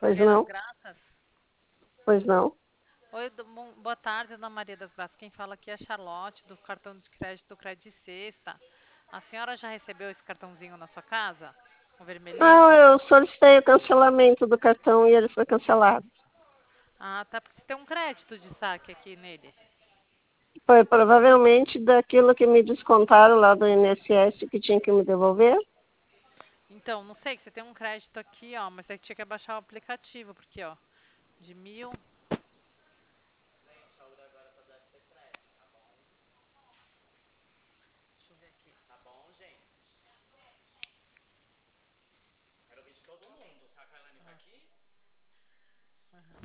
Pois Maria das não? Graças? Pois não? Oi, boa tarde, dona Maria das Graças. Quem fala aqui é a Charlotte, do cartão de crédito do Crédito Sexta. A senhora já recebeu esse cartãozinho na sua casa? O vermelhinho? Não, eu solicitei o cancelamento do cartão e ele foi cancelado. Ah, tá, porque você tem um crédito de saque aqui nele. Foi provavelmente daquilo que me descontaram lá do INSS que tinha que me devolver. Então, não sei, que você tem um crédito aqui, ó, mas você tinha que baixar o aplicativo, porque, ó, de 1.000. Deixa eu ver aqui. Tá bom, gente? Quero ver de todo mundo. Será que a Elaine tá aqui?